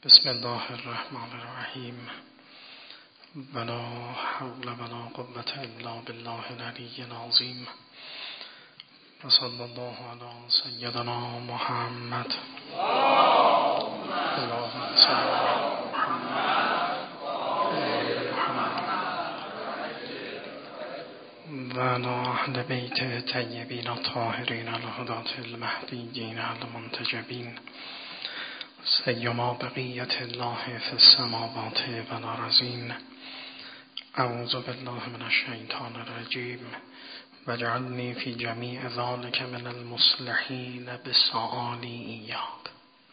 بسم الله الرحمن الرحیم ولا حول ولا قوة الا بالله العلی العظیم و صلی الله علی سیدنا محمد اللهم صل علی محمد و علی اهل بیت طیبین الطاهرین الهداة المهدیین المنتجبین سیما بقیت الله فی السماوات و الارضین. اعوذ بالله من الشیطان الرجیم واجعلنی فی جمیع ذلک من المصلحین بسؤالی ایاک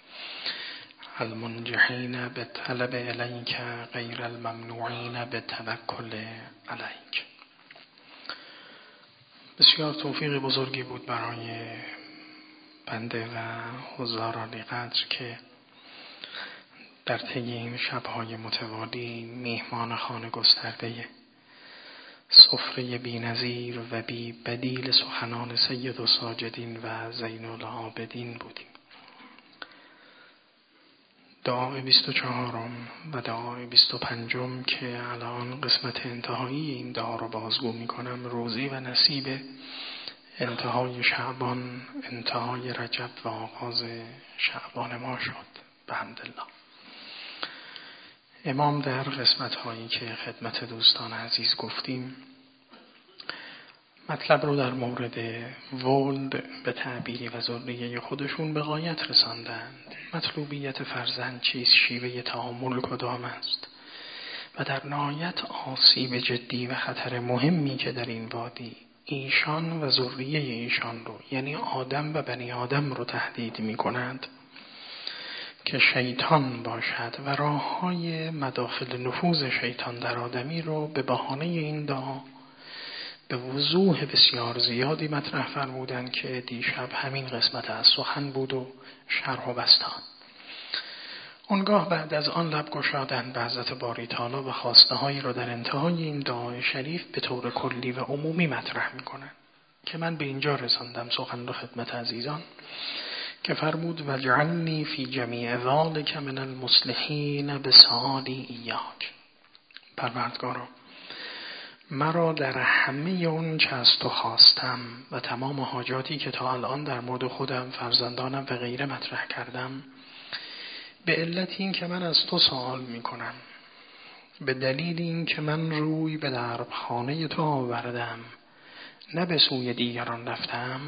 المنجحین بالطلب الیک غیر الممنوعین بالتوکل علیک. بسیار توفیق بزرگی بود برای بنده و حضار علی قدر که در طی این شب‌های متوالی میهمان خانه گسترده سفره بی‌نظیر و بی بدیل سخنان سید الساجدین و زین العابدین بودیم. دعای 24 و دعای 25 که الان قسمت انتهایی این دعا رو بازگو می‌کنم، روزی و نصیب انتهای شعبان، انتهای رجب و آغاز شعبان ما شد بحمدالله. امام در قسمت هایی که خدمت دوستان عزیز گفتیم مطلب رو در مورد ولد به تعبیری و ذریه خودشون به غایت رساندند. مطلوبیت فرزند چیست، شیوه تعامل کدام است و در نهایت آسیب جدی و خطر مهمی که در این وادی ایشان و ذریه ایشان رو، یعنی آدم و بنی آدم رو تهدید می کنند که شیطان باشد و راه‌های مداخل نفوذ شیطان در آدمی رو به بهانه این دعا به وضوح بسیار زیادی مطرح فرمودند که دیشب همین قسمت از سخن بود و شرح و بستان. اونگاه بعد از آن لب گشادند به حضرت باری تعالی و خواسته هایی رو در انتهای این دعای شریف به طور کلی و عمومی مطرح میکنن که من به اینجا رساندم سخن رو خدمت عزیزان که فرمود واجعلنی فی جمیع ذلک من المصلحین بسؤالی ایاک. پروردگارا مرا در همه اون چه از تو خواستم و تمام حاجاتی که تا الان در مورد خودم، فرزندانم و غیره مطرح کردم، به علت این که من از تو سوال میکنم، به دلیل این که من روی به دربخانه تو آوردم نه به سوی دیگران رفتم،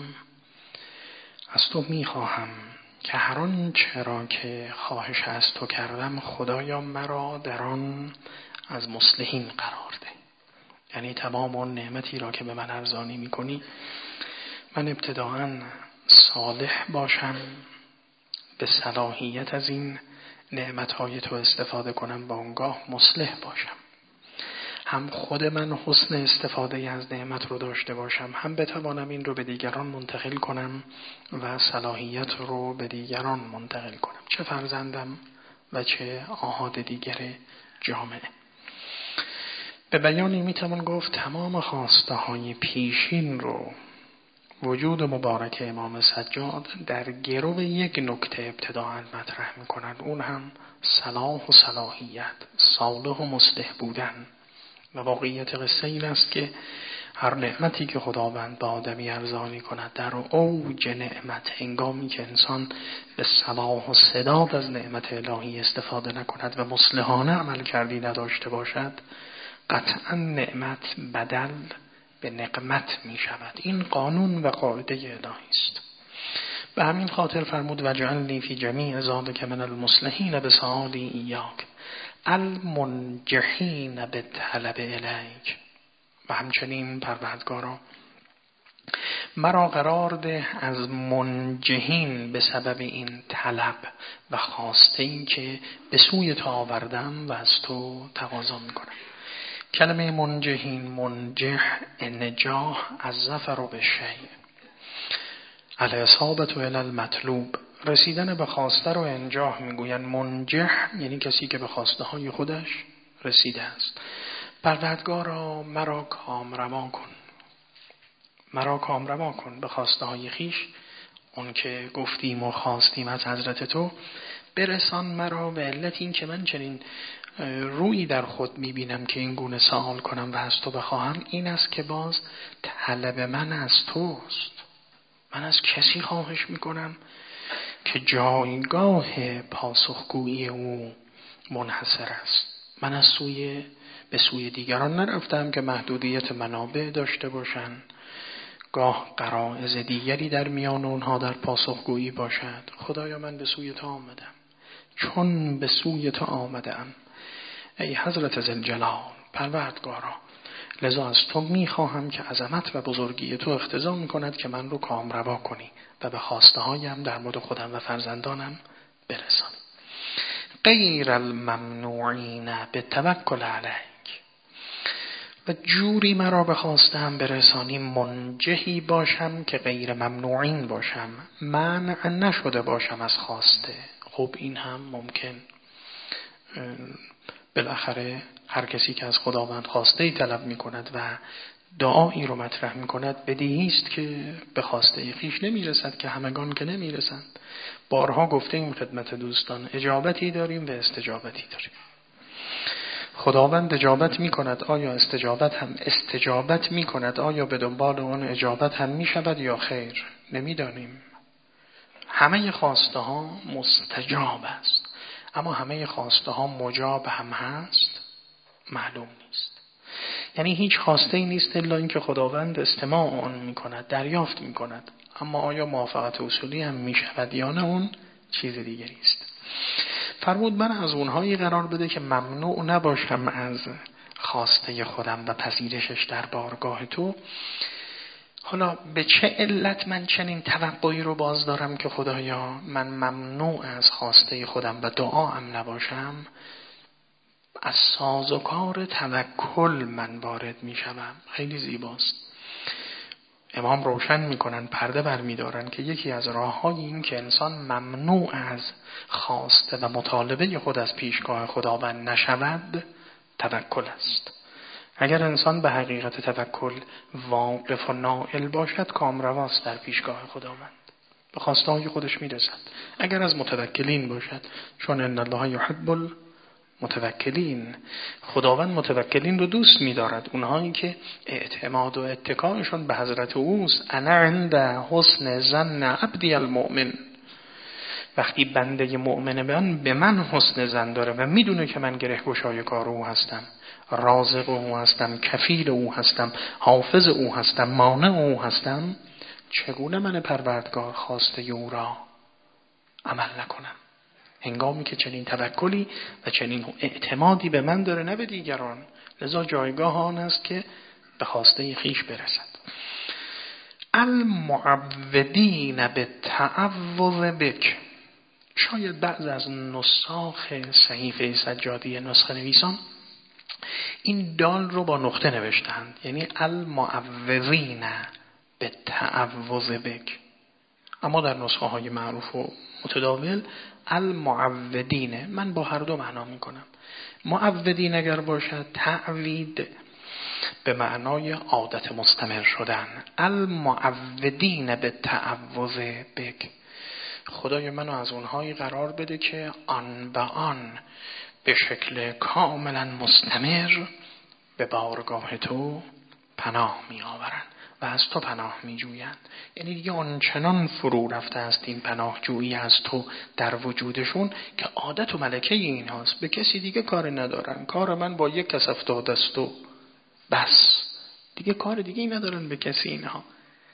از تو میخواهم که هر آن چرا که خواهش از تو کردم خدایا مرا در آن از مصلحین قرار ده. یعنی تمام اون نعمتی را که به من ارزانی میکنی من ابتداعاً صالح باشم، به صلاحیت از این نعمتهای تو استفاده کنم و اونگاه مصلح باشم. هم خود من حسن استفاده از نعمت رو داشته باشم، هم بتوانم این رو به دیگران منتقل کنم و صلاحیت رو به دیگران منتقل کنم، چه فرزندم و چه آحاد دیگر جامعه. به بیانی میتوان گفت تمام خواسته های پیشین رو وجود مبارک امام سجاد در گرو یک نکته ابتداءً مطرح میکنند، اون هم صلاح و صلاحیت، صالح و مصلح بودن. و واقعیت قصه این است که هر نعمتی که خداوند به آدمی ارزانی کند در اوج نعمت، هنگامی که انسان به صلاح و سداد از نعمت الهی استفاده نکند و مصلحانه عمل کردی نداشته باشد، قطعا نعمت بدل به نقمت می شود. این قانون و قاعده الهی است. به همین خاطر فرمود واجعلنی فی جمیع ذلک من المصلحین بسؤالی ایاک المنجحین بالطلب الیک. و همچنین پروردگارا مرا قرار ده از منجحین به سبب این طلب و خواسته این که به سوی تو آوردم و از تو تقاضا میکنم. کلمه منجحین، منجح، نجاح از ظفر و به شیء الاصابة الی المطلوب، رسیدن به خواسته رو انجاح میگوین. منجح یعنی کسی که به خواسته های خودش رسیده است. پروردگارا مرا کامروا کن، مرا کامروا کن به خواسته های خیش، اون که گفتیم و خواستیم از حضرت تو برسان مرا، به علت این که من چنین رویی در خود میبینم که این گونه سوال کنم و از تو بخواهم، این است که باز طلب من از توست. من از کسی خواهش میکنم که جایگاه پاسخگویی او منحصر است. من از به سوی دیگران نرفتم که محدودیت منابع داشته باشند، گاه غرایز دیگری در میان اونها در پاسخگویی باشد. خدایا من به سوی تو آمدم، چون به سوی تو آمدم ای حضرت ذوالجلال پروردگارا، لذا از تو میخواهم که عظمت و بزرگی تو اقتضا میکند که من رو کامروا کنی و به خواسته هایم در مورد خودم و فرزندانم برسانی. غیر الممنوعین بالتوکل علیک، و جوری مرا به خواستم برسانی منجهی باشم که غیر ممنوعین باشم، منع نشده باشم از خواسته. خب این هم ممکن، بالاخره هر کسی که از خداوند خواسته طلب می کند و دعایی رو مطرح می کند بدیهی است که به خواسته خویش نمی رسد، که همگان که نمی رسند. بارها گفته این خدمت دوستان، اجابتی داریم و استجابتی داریم. خداوند اجابت می کند، آیا استجابت می کند، آیا به دنبال اون اجابت هم می شود یا خیر؟ نمیدانیم. همه خواسته ها مستجاب است، اما همه خواسته ها مجاب هم هست معلوم نیست. یعنی هیچ خواسته ای نیست الا اینکه خداوند استماع آن می کند، دریافت می کند، اما آیا موافقت اصولی هم می شود یا نه، اون چیز دیگری است. فرمود من از اونهایی قرار بده که ممنوع نباشم از خواسته خودم و پذیرشش در بارگاه تو. حالا به چه علت من چنین توقعی رو باز دارم که خدایا من ممنوع از خواسته خودم و دعاام نباشم؟ از سازوکار توکل من وارد می شوم. خیلی زیباست. امام روشن میکنن، پرده برمیدارن که یکی از راه‌های این که انسان ممنوع از خواسته و مطالبه خود از پیشگاه خداوند نشود توکل است. اگر انسان به حقیقت توکل واقف و نائل باشد، کامرواست در پیشگاه خداوند، به خواسته های خودش میرسد. اگر از متوکلین باشد، چون ان الله یحب متوکلین، خداوند متوکلین رو دوست می‌دارد، اونهایی که اعتماد و اتکایشون به حضرت اوست. انا عند حسن ظن عبدی المؤمن، وقتی بنده مؤمن به من حسن ظن داره و میدونه که من گره گشای کار او هستم، رازق او هستم، کفیل او هستم، حافظ او هستم، مانع او هستم، چگونه من پروردگار خواسته او را عمل نکنم؟ هنگامی که چنین توکلی و چنین اعتمادی به من داره، نه به دیگران. لذا جایگاه آن است که به خواسته خیش برسد. المعودین بالتعوذ بک. شاید بعض از نساخ صحیفه سجادی نسخه نویسان این دال رو با نقطه نوشتند، یعنی المعوذین بالتعوذ بک، اما در نسخه های معروف و متداول المعودین. من با هر دو معنا میکنم. معودین اگر باشد تعوید به معنای عادت مستمر شدن، المعودین به تعوذ بک. خدای منو از اونهایی قرار بده که آن به آن به شکل کاملا مستمر به بارگاه تو پناه می آورند و از تو پناه می جویند. یعنی دیگه آنچنان فرو رفته است این پناه جویی از تو در وجودشون که عادت و ملکه این هاست. به کسی دیگه کار ندارن، کار من با یک کس افتاده است و بس، دیگه کار دیگه ندارن به کسی اینها.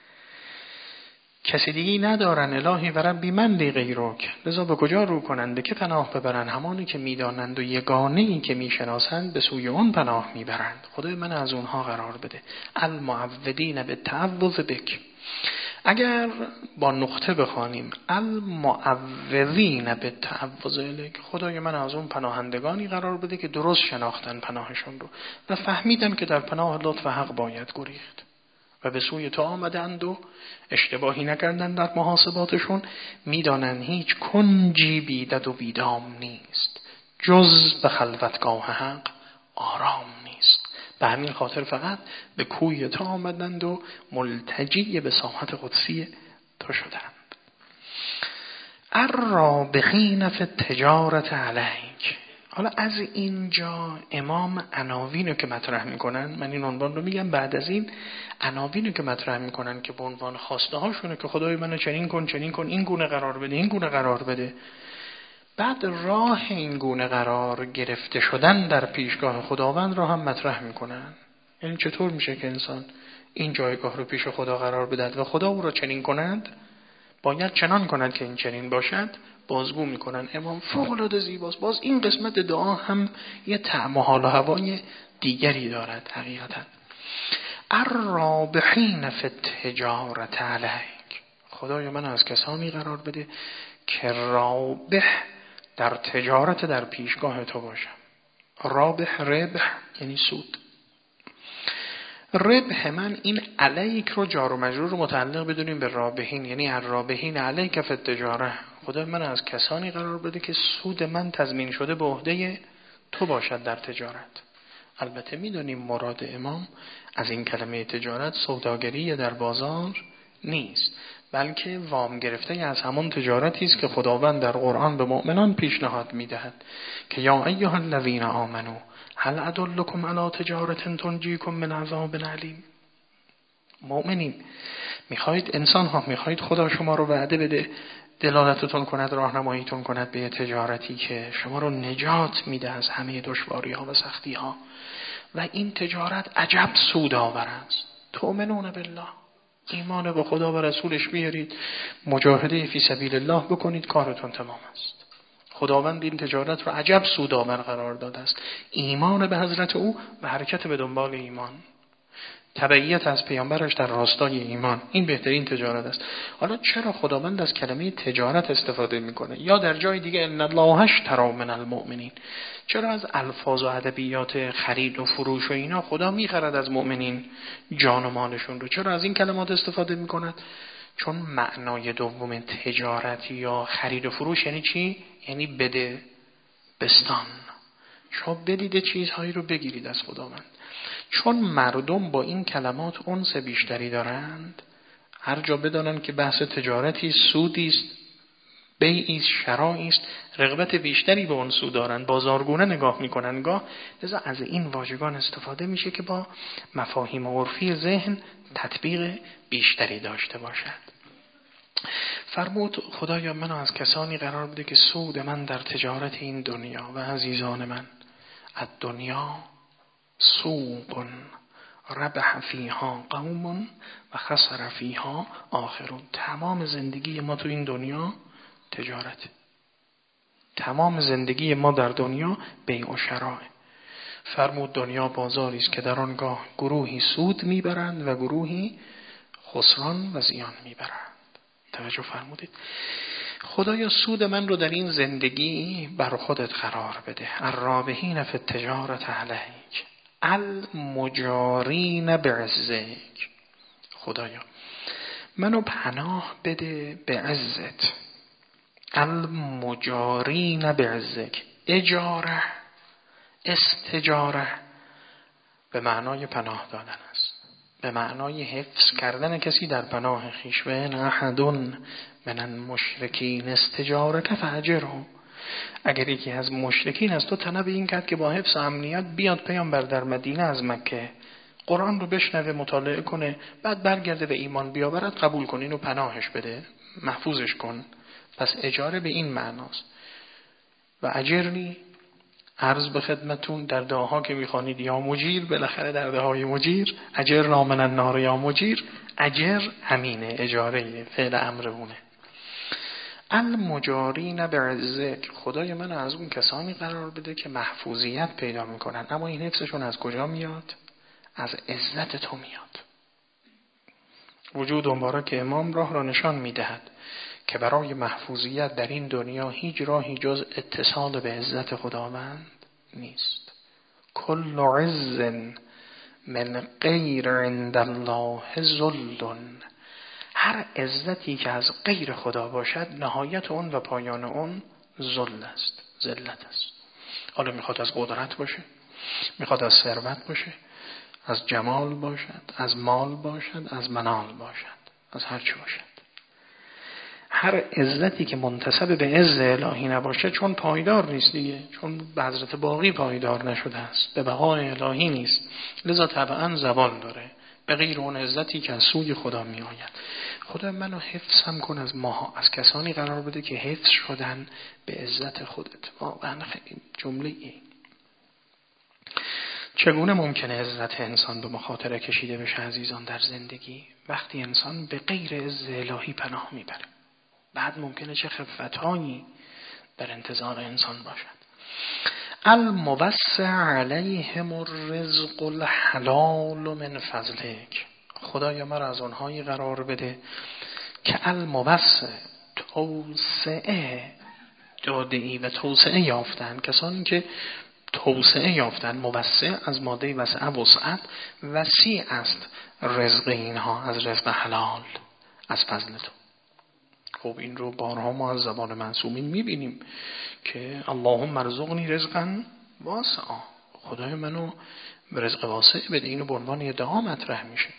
کسی دیگه ندارن. الهی و ربی من لی غیرک. لذا به کجا رو کنند؟ به که پناه ببرن؟ همانی که میدانند و یگانه‌ای که میشناسند به سوی اون پناه میبرند. خدای من از اونها قرار بده. المعودین بالتعوذ بک. اگر با نقطه بخوانیم المعوذین بالتعوذ الیک، خدای من از اون پناهندگانی قرار بده که درست شناختن پناهشون رو و فهمیدن که در پناه لطف و حق باید گریخت و به سوی تو آمدند و اشتباهی نکردن در محاسباتشون. میدانن هیچ کنجی بیدد و بیدام نیست، جز به خلوتگاه حق آرام نیست. به همین خاطر فقط به کوی تو آمدند و ملتجی به ساحت قدسی تو شدند. الرابحین فی التجارة علیک. حالا از اینجا امام عناوینو که مطرح میکنن، من این عنوان رو میگم، بعد از این عناوینو که مطرح میکنن که به عنوان خواسته هاشونه که خدای منو چنین کن چنین کن، این گونه قرار بده این گونه قرار بده، بعد راه این گونه قرار گرفته شدن در پیشگاه خداوند را هم مطرح میکنن. یعنی چطور میشه که انسان این جایگاه رو پیش خدا قرار بدهد و خدا او را چنین کند، باید چنان کند که این چنین باشد. بازگو میکنن امام فوق العاده زیباست. باز این قسمت دعا هم یه طعم و حال و هوای دیگری دارد حقیقتا. الرابحین فی التجارة علیک. خدای من از کسانی قرار بده که رابح در تجارت در پیشگاه تو باشم. رابح، ربح یعنی سود. ربح من این علیک رو جار و مجرور رو متعلق بدونیم به رابحین، یعنی الرابحین علیک فی التجاره. خدا من از کسانی قرار بده که سود من تضمین شده به عهده تو باشد در تجارت. البته میدونیم مراد امام از این کلمه تجارت سوداگری در بازار نیست، بلکه وام گرفته از همون تجارتی است که خداوند در قرآن به مؤمنان پیشنهاد میدهد که یا ایها الذین آمنو هل ادلکم علی تجارة تنجیکم من عذاب علیم. مؤمنین، میخواید انسان ها، میخواید خدا شما رو وعده بده دلالتتون کند، راهنماییتون کند به تجارتی که شما رو نجات میده از همه دشواری ها و سختی ها، و این تجارت عجب سودآور است. تؤمنون بالله، ایمان به خدا و رسولش بیارید، مجاهده فی سبیل الله بکنید، کارتون تمام است. خداوند این تجارت رو عجب سودآور قرار داده است. ایمان به حضرت او و حرکت به دنبال ایمان، تبعیت از پیامبرش در راستای ایمان، این بهترین تجارت است. حالا چرا خداوند از کلمه تجارت استفاده میکنه؟ یا در جای دیگه ان الله اشتری من المؤمنین، چرا از الفاظ و ادبیات خرید و فروش و اینا خدا میخرد از مؤمنین جان و مالشون رو؟ چرا از این کلمات استفاده میکند؟ چون معنای دوم تجارت یا خرید و فروش یعنی چی؟ یعنی بده بستان. شما بدید چیزهایی رو بگیرید از خداوند. چون مردم با این کلمات انس بیشتری دارند، هر جا بدانند که بحث تجارتی، سودی است، بیعی است، شرایی است، رغبت بیشتری به اون سود دارند، بازارگونه نگاه میکنن گاه. لذا از این واژگان استفاده میشه که با مفاهیم عرفی ذهن تطبیق بیشتری داشته باشد. فرمود خدایا منو از کسانی قرار بده که سود من در تجارت این دنیا و عزیزان من، الدنیا سوق ربح فیها قوم و خسر فیها آخرون. تمام زندگی ما تو این دنیا تجارت، تمام زندگی ما در دنیا بیع و شراء. فرمود دنیا بازاری است که در آنگاه گروهی سود میبرند و گروهی خسران و زیان میبرند. توجه فرمودید؟ خدایا سود من رو در این زندگی بر خودت قرار بده. الرابحین فی التجارة علیک المجارین بعزک. خدایا منو پناه بده به عزت. المجارین بعزک، اجاره، استجاره به معنای پناه دادن است، به معنای حفظ کردن کسی در پناه خویش. و ان احد من المشرکین استجارک فاجره. اگر یکی از مشرکین از تو طلب این کرد که با حفظ و امنیت بیاد پیامبر در مدینه از مکه قرآن رو بشنوه، مطالعه کنه، بعد برگرده به ایمان بیاورد، قبول کن، اینو پناهش بده، محفوظش کن. پس اجاره به این معناست. و اجرنی، عرض به خدمتون در دعاها که میخوانید یا مجیر، بالاخره در دعای مجیر، اجرنا من النار یا مجیر، اجر همینه، اجاره، فعل امرونه. المجارین بعزک، خدای من از اون کسانی قرار بده که محفوظیت پیدا میکنن. اما این حفظشون از کجا میاد؟ از عزت تو میاد. وجود مبارک امام راه را نشان میدهد که برای محفوظیت در این دنیا هیچ راهی جز اتصال به عزت خداوند نیست. کل عز من غیر عند الله ذل. هر عزتی که از غیر خدا باشد نهایت اون و پایان اون ذل است، ذلت است. حالا میخواد از قدرت باشه، میخواد از ثروت باشه، از جمال باشد، از مال باشد، از منال باشد، از هر چی باشد. هر عزتی که منتسب به عز الهی نباشه چون پایدار نیست دیگه، چون به حضرت باقی پایدار نشده است، به بقای الهی نیست، لذا طبعا زوال داره به غیر اون عزتی که از سوی خدا می آید. خدا منو حفظم کن از ماها، از کسانی قرار بده که حفظ شدن به عزت خودت. واقعا خیلی جمله ای. چگونه ممکنه عزت انسان به مخاطره کشیده بشه عزیزان در زندگی؟ وقتی انسان به غیر عز الهی پناه میبره، بعد ممکنه چه خفتهایی در انتظار انسان باشد. الموسع علیهم الرزق الحلال من فضلک. خدایا مرا از اونهایی قرار بده که الموسع توسعه داده ای و توسعه یافتن، کسانی که توسعه یافتن. موسع از ماده وسع وسعت، وسیع است رزق اینها از رزق حلال از فضل تو. خب این رو بارها ما از زبان معصومین میبینیم که اللهم ارزقنی رزقا واسعا، خدای منو رزق واسع بده. اینو به عنوان یه دعا مطرح میشه.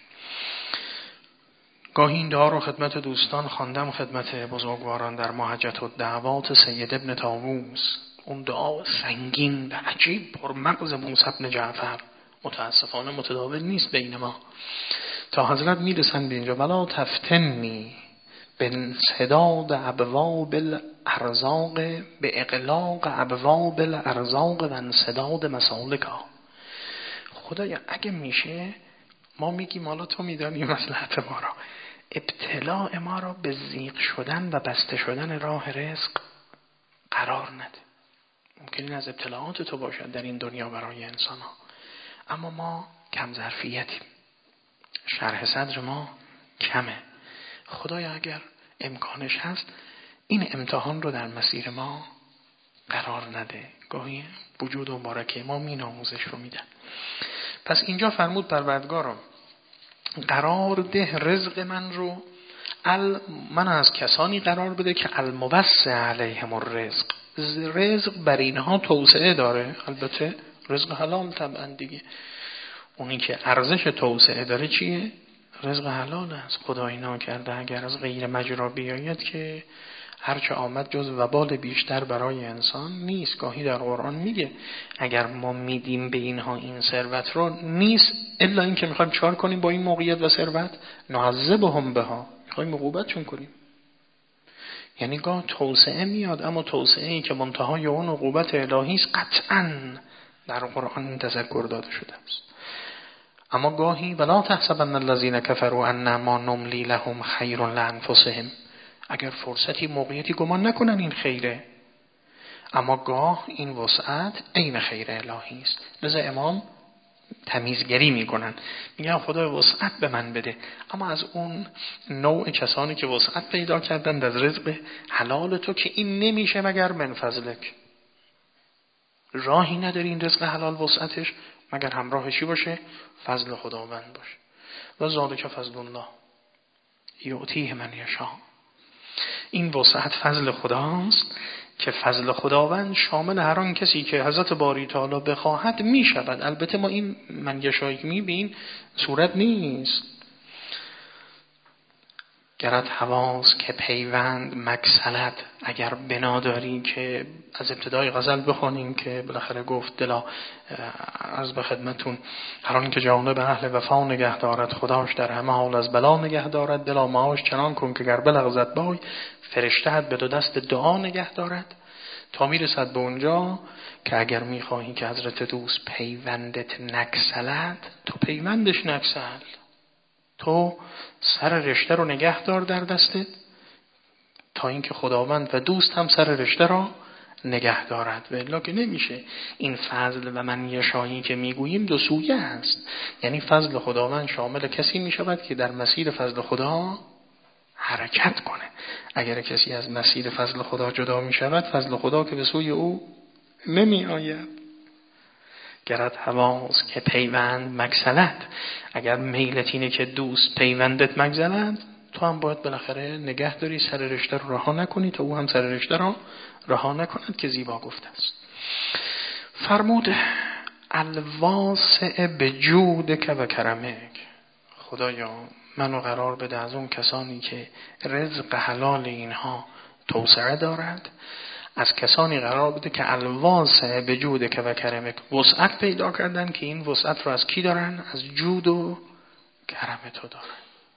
گاهی این دعا رو خدمت دوستان خواندم، خدمت بزرگواران در محجت الدعوات سید ابن طاووس. اون دعا سنگین و عجیب پر مغز موسی بن جعفر متاسفانه متداول نیست بین ما. تا حضرت میرسن به اینجا ولا تفتنی به انسداد ابواب الارزاق به اغلاق ابواب الارزاق و انسداد مسالکها. خدایا اگه میشه ما میگیم حالا تو میدانی مصلحت ما را، ابتلاع ما را به ضیق شدن و بسته شدن راه رزق قرار نده. ممکن این از ابتلاعات تو باشد در این دنیا برای انسان ها، اما ما کم ظرفیتیم، شرح صدر ما کمه. خدایا اگر امکانش هست این امتحان رو در مسیر ما قرار نده. گاهی وجود و مبارکه ما این آموزش رو میدن. پس اینجا فرمود پروردگارم قرار ده رزق من رو من از کسانی قرار بده که الموسع علیهم الرزق، رزق بر اینها توسعه داره. البته رزق حلال طبعا دیگه، اونی که ارزش توسعه داره چیه؟ رزق حلال است. خدا اینا کرده اگر از غیر مجرا بیاید که هرچه آمد جز وبال بیشتر برای انسان نیست. گاهی در قرآن میگه اگر ما میدیم به اینها این ثروت رو نیست الا این که میخوایم چار کنیم با این موقعیت و ثروت، نعذبهم بها، میخوایم عقوبتشون کنیم. یعنی گاه توسعه میاد اما توسعه ای که منتهای اون عقوبت الهی است قطعاً در قرآن این تذکر داده شده است. اما گاهی ولا تحسبن الذين كفروا انما نملي لهم خير لانفسهم، اگر فرصتی موقعیتی گمان نکنن این خیره، اما گاه این وسعت عین خیر الهی است. لذا امام تمیزگری میکنن، میگن خدای وسعت به من بده، اما از اون نوع کسانی که وسعت پیدا کردن از رزق حلال تو که این نمیشه مگر من فضلک، راهی نداری این رزق حلال وسعتش مگر همراهشی باشه فضل خداوند باشه. و ذالک فضل الله یعطیه من یشاء. این وسعت فضل خداست که فضل خداوند شامل هر آن کسی که حضرت باری تعالی بخواهد می شود. البته ما این من یشاء میبین صورت نیست. گرت حواس که پیوند مکسلت، اگر بنا داری که از ابتدای غزل بخونیم که بالاخره گفت دلا عرض به خدمتون هر آن که جانب اهل وفا نگه دارد خداش در همه حال از بلا نگه دارد، دلا معاش چنان کن که گر بلغزد بای فرشتهت به دو دست دعا نگه دارد. تا میرسد به اونجا که اگر میخواهی که حضرت دوست پیوندت نکسلد، تو پیوندش نکسل، تو سر رشته رو نگه دار در دستت تا اینکه خداوند و دوست هم سر رشته رو نگه دارد. و الا که نمیشه. این فضل و من یشایی که میگوییم دو سویه است. یعنی فضل خداوند شامل کسی میشود که در مسیر فضل خدا حرکت کنه. اگر کسی از مسیر فضل خدا جدا میشود، فضل خدا که به سوی او نمی آید. گرت حواس که پیوند مگسلت، اگر میلت اینه که دوست پیوندت مگزلد، تو هم باید بالاخره نگه داری سر رشته رو رها نکنی تا او هم سر رشته رو رها نکند که زیبا گفته است. فرمود الواسع به جودک و کرمک، خدایا منو قرار بده از اون کسانی که رزق حلال اینها توسعه دارد، از کسانی قرار بده که الواسع به جود که و کرمک وسعت پیدا کردن، که این وسعت رو از کی دارن؟ از جود و کرم تو دارن.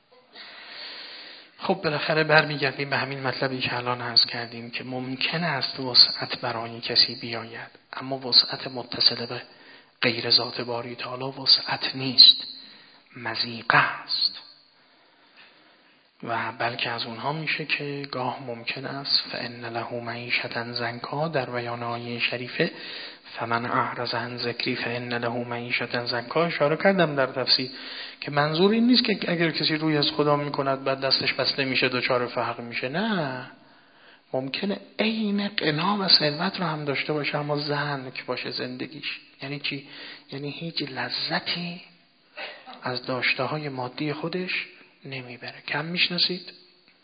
خب بالاخره برمیگردیم به همین مطلبی که الان عرض کردیم که ممکن است وسعت برای کسی بیاید، اما وسعت متصل به غیر ذات باری تعالی وسعت نیست، مضیقه است. و بلکه از اونها میشه که گاه ممکن است فإن له معیشة ضنکا، در بیان آیه شریفه فمن اعرض عن ذکری فإن له معیشة ضنکا اشاره کردم در تفسیر که منظور این نیست که اگر کسی روی از خدا میکند بعد دستش بسته میشه دچار فقر میشه، نه، ممکنه عین غنا و ثروت رو هم داشته باشه اما ضنک باشه زندگیش. یعنی چی؟ یعنی هیچ لذتی از داشته های مادی خودش نمیبره. کم میشناسید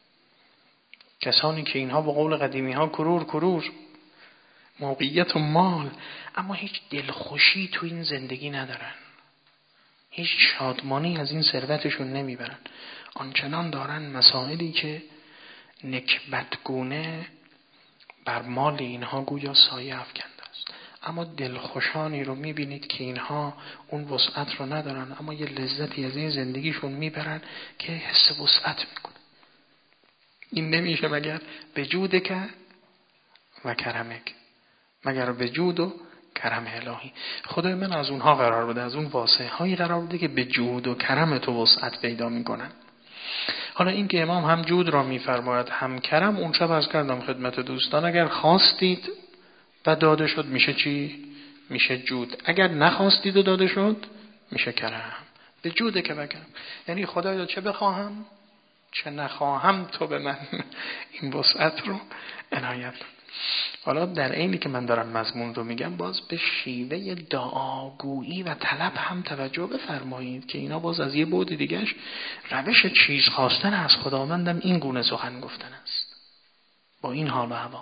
کسانی که اینها به قول قدیمی ها کرور موقعیت و مال، اما هیچ دلخوشی تو این زندگی ندارن، هیچ شادمانی از این ثروتشون نمیبرن، آنچنان دارن مسائلی که نکبتگونه بر مال اینها گویا سایه افکنده است. اما دلخوشانی رو میبینید که اینها اون وسعت رو ندارن اما یه لذتی از این زندگیشون میبرن که حس وسعت میکنه. این نمیشه مگر به جودک و کرمک، مگر به جود و کرم الهی. خدای من از اونها قرار بده، از اون واسعه هایی قرار بده که به جود و کرم تو وسعت پیدا میکنن. حالا این که امام هم جود را میفرماید هم کرم، اون شب عرض کردم خدمت دوستان اگر خواستید و داده شد میشه چی؟ میشه جود. اگر نخواستید و داده شد میشه کرم. به جوده که بگم یعنی خدایا چه بخواهم چه نخواهم تو به من این وسعت رو عنایت. حالا در عینی که من دارم مضمون رو میگم باز به شیوه دعاگویی و طلب هم توجه بفرمایید که اینا باز از یه بعد دیگهش روش چیز خواستن از خداوندم این گونه سخن گفتن است با این حال و هوا.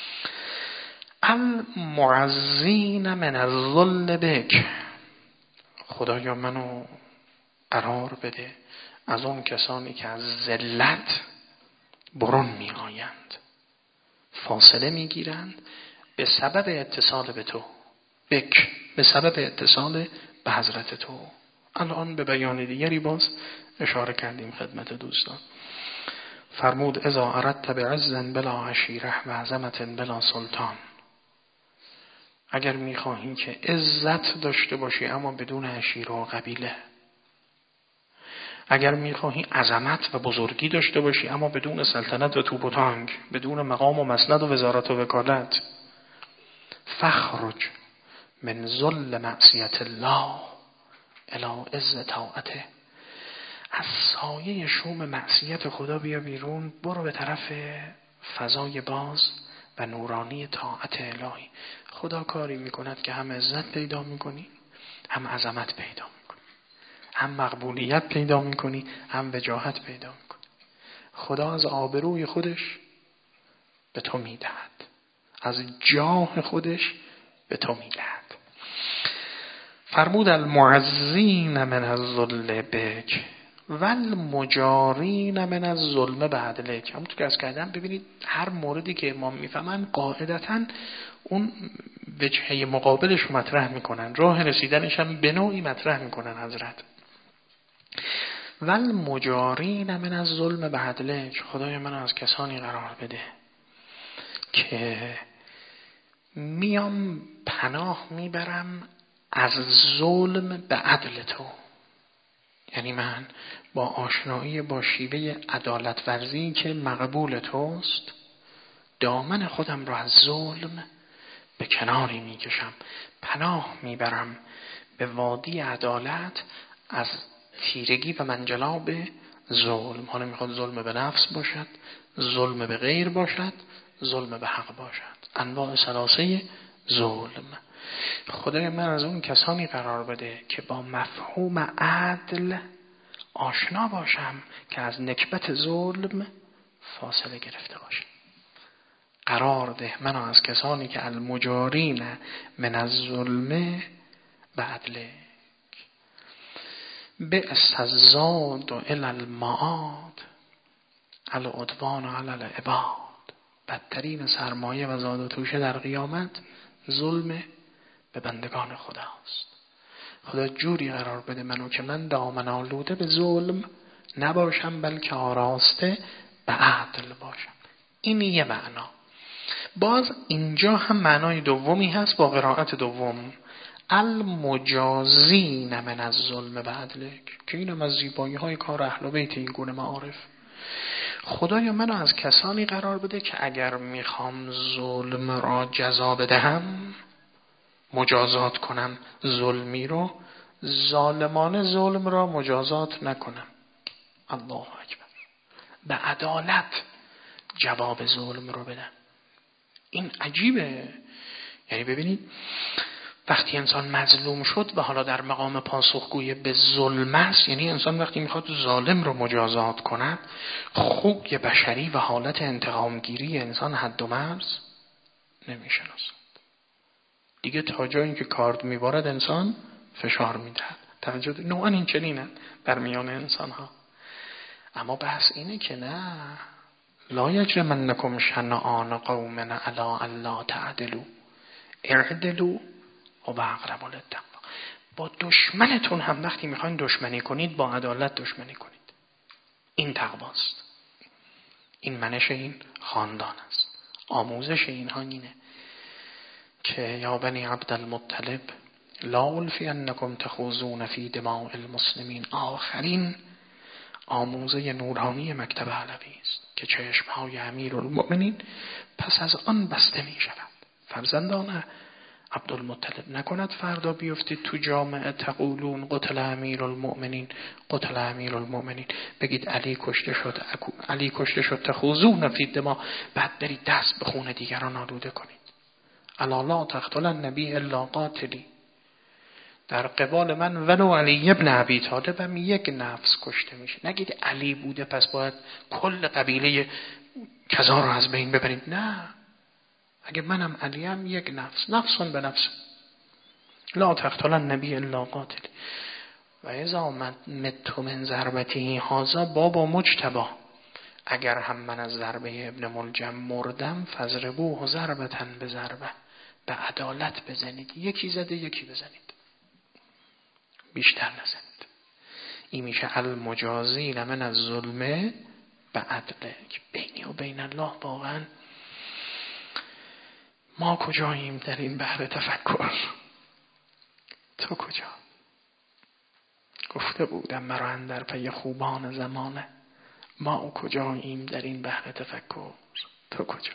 المعزین من الذل بک، خدایا منو قرار بده از اون کسانی که از ذلت برون می آیند، فاصله می گیرند به سبب اتصال به تو، بک به سبب اتصال به حضرت تو. الان به بیان دیگری باز اشاره کردیم خدمت دوستان. فرمود اذا اردت بعزا بلا عشیره و عظمت بلا سلطان، اگر میخواهی که عزت داشته باشی اما بدون عشیره و قبیله، اگر میخواهی عظمت و بزرگی داشته باشی اما بدون سلطنت و توپ و تانگ، بدون مقام و مسند و وزارت و وکالت، فخرج من ذل معصیت الله الی عز طاعته، از سایه شوم معصیت خدا بیا بیرون، برو به طرف فضای باز و نورانی طاعت الهی. خدا کاری میکند که هم عزت پیدا میکنی هم عظمت پیدا میکنی، هم مقبولیت پیدا میکنی هم وجاهت پیدا میکنی. خدا از آبروی خودش به تو میدهد، از جاه خودش به تو میدهد. فرمود المعزین من الذل بک والمجارین من الظلم بعدلک. همونطور که از کردم ببینید هر موردی که امام میفهمن قاعدتاً اون وجهه مقابلش مطرح میکنن، راه رسیدنش هم به نوعی مطرح میکنن حضرت. والمجارین من الظلم بعدلک، خدای من از کسانی قرار بده که میام پناه میبرم از ظلم به عدل تو. یعنی من با آشنایی با شیوه عدالت ورزی که مقبول توست دامن خودم را از ظلم به کناری میکشم، پناه میبرم به وادی عدالت از تیرگی و منجلاب ظلم. حالا میخواد ظلم به نفس باشد، ظلم به غیر باشد، ظلم به حق باشد، انواع ثلاثه ظلم. خدای من از اون کسانی قرار بده که با مفهوم عدل آشنا باشم که از نکبت ظلم فاصله گرفته باشم. قرار ده منو از کسانی که المجارین من الظلم بعدلک. بئس الزاد الی المعاد العدوان علی العباد. بدترین سرمایه و زاد و توشه در قیامت ظلم به بندگان خداست. خدا جوری قرار بده منو که من دامن آلوده به ظلم نباشم، بلکه آراسته به عدل باشم. این یه معنا. باز اینجا هم معنای دومی هست با قرائت دوم، المجازین من الظلم بعدلک، که اینم از زیبایی های کار اهل بیت این گونه معارف. خدایا منو از کسانی قرار بده که اگر میخوام ظلم را جزا بدهم، مجازات کنم ظلمی رو، ظالمان ظلم را مجازات نکنم. الله اکبر. به عدالت جواب ظلم رو بدم. این عجیبه. یعنی ببینید وقتی انسان مظلوم شد و حالا در مقام پاسخگوی به ظلم است، یعنی انسان وقتی میخواد ظالم رو مجازات کند، خوی بشری و حالت انتقامگیری انسان حد و مرز نمیشناسد دیگه. تا جایی که کارد میبارد انسان فشار میدهد. توجه نوعا این چنینه در میان انسان ها. اما بحث اینه که نه، لا یجرمنکم شنآن قوم علی الا تعدلوا اعدلوا و اقرب للتقوی. با دشمنتون هم وقتی میخواین دشمنی کنید، با عدالت دشمنی کنید. این تقواست. این منش این خاندان است. آموزش اینها اینه که یا بنی عبدالمطلب لا الفینکم تخوضون فی دماء المسلمین. آخرین آموزه نورانی مکتب علوی است که چشمهای امیرالمؤمنین پس از آن بسته می شود. فرزندان عبدالمطلب نکند فردا بیفتید تو جامعه تقولون قتل امیرالمؤمنین قتل امیرالمؤمنین، بگید علی کشته شد، علی کشته شد، تخوضون فی الدماء، بعد برید دست به خون دیگران آلوده کنید. الا لا تقتل النبی الا قاتلی. در قبال من ولو علی ابن ابی طالب هم یک نفس کشته میشه. نگید علی بوده پس باید کل قبیله کذا رو از بین ببرید. نه، اگه منم علی هم یک نفسون به نفس. لا تقتل النبی الا قاتلی و اذا مت من ضربته هذا بابا مجتبی. اگر هم من از ضربه ابن ملجم مردم فضربوه ضربة بضربه، به عدالت بزنید. یکی زده یکی بزنید، بیشتر نزنید. این میشه المجازین من الظلم به عدل. بینی و بین الله واقعا ما کجاییم در این بحر تفکر؟ تو کجا؟ گفته بودم مرا اندر پی خوبان زمانه، ما کجاییم در این بحر تفکر؟ تو کجا؟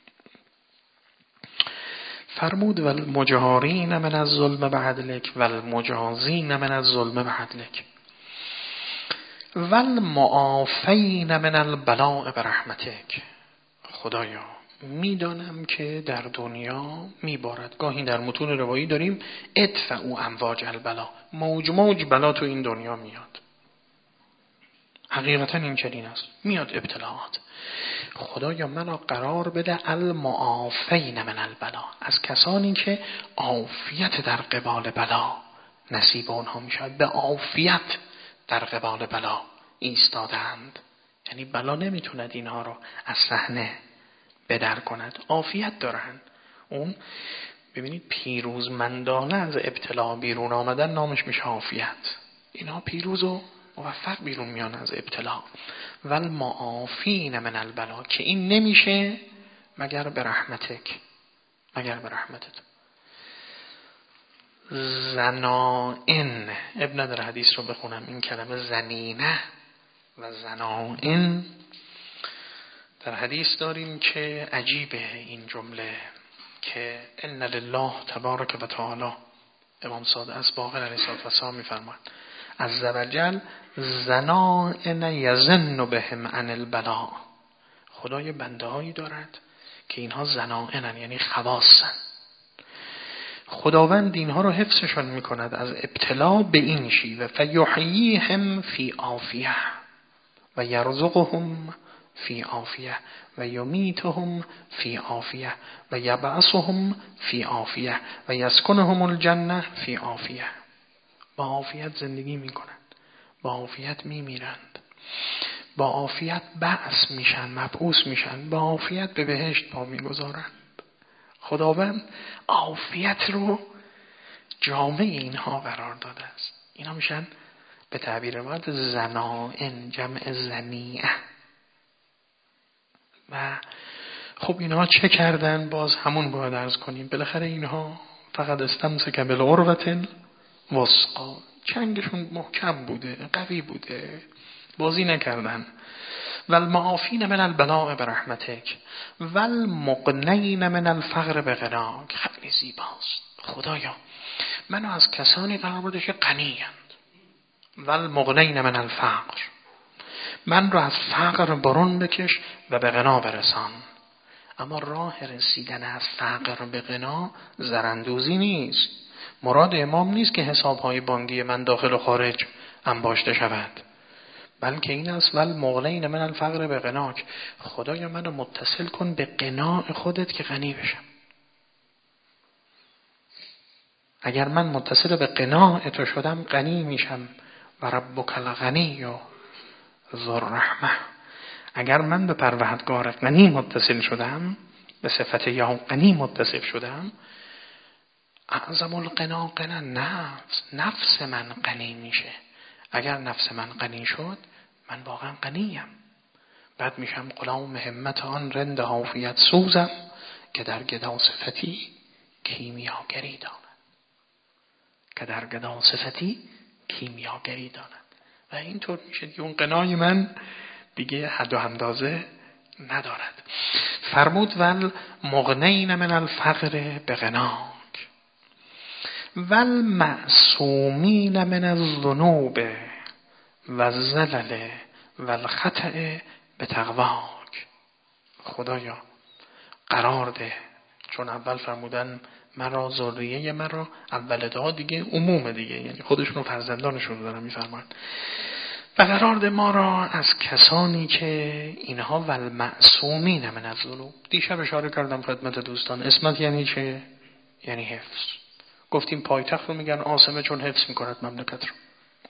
فرمود والمجارین من الظلم بعدلک والمجازین من الظلم بعدلک والمعافین من البلاء برحمتک. خدایا میدانم که در دنیا میبارد، گاهی در متون روایی داریم ادفعوا امواج البلا، موج بلا تو این دنیا میاد. حقیقتا این چنین است، میاد ابتلاعات. خدایا منو قرار بده المعافین من البلا، از کسانی که عافیت در قبال بلا نصیب اونها میشود، به عافیت در قبال بلا ایستادند. یعنی بلا نمیتوند اینها رو از صحنه بدر کند، عافیت دارن. اون ببینید پیروزمندانه از ابتلا بیرون آمدن نامش میشه عافیت. اینها پیروز و موفق بیرون میان از ابتلا. والمعافین من البلا، که این نمیشه مگر به رحمتک، مگر به رحمتت. زنائن، ابن در حدیث رو بخونم، این کلمه زنینه و زنائن در حدیث داریم که عجیبه این جمله که ان لله تبارک و تعالی، امام صادق از باقر علیه السلام میفرماید عز وجل زنائن یظن بهم عن البلاء. خدای بنده هایی دارد که اینها زنائنن، یعنی خواصن. خداوند اینها رو حفظشون میکند از ابتلا به این شیوه فیحییهم فی عافیه و یرزقهم فی عافیه و یمیتهم فی عافیه و یبعثهم فی عافیه و یسکنهم الجنه فی عافیه. با عافیت زندگی میکنند، با عافیت میمیرند، با عافیت بعث میشن، مبعوث میشن، با عافیت به بهشت پا میگذارند. خداوند عافیت رو جامعه اینها قرار داده است. اینا میشن به تعبیر ما زنائن، جمع زنیعه. و خب اینها چه کردن؟ باز همون باید عرض کنیم. بالاخره اینها فقط استمسک بالعروة الوثقی، چنگشون محکم بوده، قوی بوده، بازی نکردن. والمعافین من البلاء برحمتک والمغنین من الفقر بغناک. خیلی زیباست. خدایا منو از کسانی قرار بده که غنی‌اند. والمغنین من الفقر، من رو از فقر برون بکش و به غنا برسان. اما راه رسیدن از فقر به غنا زرندوزی نیست. مراد امام نیست که حسابهای بانکی من داخل و خارج انباشته شود، بلکه این است والمغنین من الفقر به غناک. خدایا منو متصل کن به غنا خودت که غنی بشم. اگر من متصل به غنا تو شدم غنی میشم. و ربک الغنی ذو الرحمه. اگر من به پروردگار غنی متصل شدم، به صفت یا غنی متصل شدم، اعظم الغنا غنا نفس من غنی میشه. اگر نفس من غنی شد من واقعا غنیم. بعد میشم غلام همت آن رند عافیت سوزم که در گدا صفتی کیمیاگری داند. که در گدا صفتی کیمیاگری داند. و اینطور میشه که اون غنای من دیگه حد و اندازه ندارد. فرمود والمغنین من الفقر بغناک والمعصومین من الذنوب والزلل والخطأ بتقواک. خدایا قرار ده، چون اول فرمودن مرا ذریه مرا، اول دعا دیگه عموم دیگه، یعنی خودشون و فرزندانشون رو دارن میفرمان. و قرار ده ما را از کسانی که اینها والمعصومین من الذنوب. دیشب اشاره کردم خدمت دوستان، عصمت یعنی چه؟ یعنی حفظ. گفتیم پایتخت رو میگن عاصمه چون حفظ میکند مملکت رو.